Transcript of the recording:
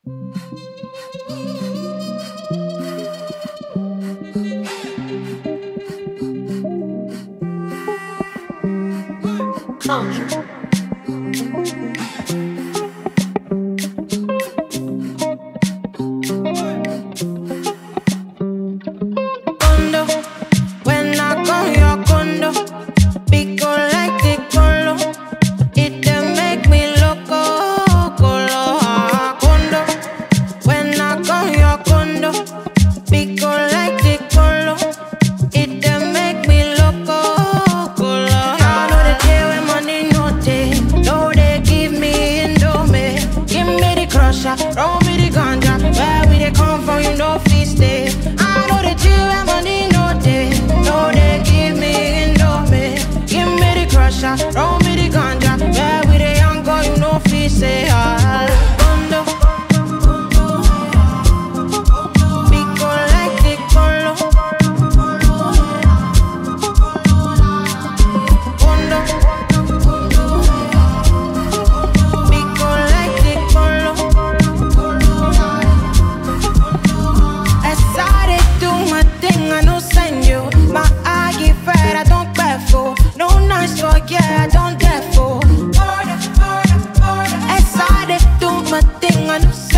Closure. Condo, when I come your condo, pico like the colo, it dey make me loco, colo. Condo, when I come your condo, pico like the colo, it dey make me loco, colo. I know the day when money no day, no they give me indomie, give me the crusher, roll me the ganja, where we dey come from you know feast day. I know the day when money no day, no they give me indomie, give me the crusher, roll me the ganja, where we dey young girl you know feast day. Condo, pico like the colo. Condo, pico like the colo. As I dey do my thing, I no send you. My eye get red, I don't beg for. No nice talk, yeah, I don't dare for. As I dey do my thing, I no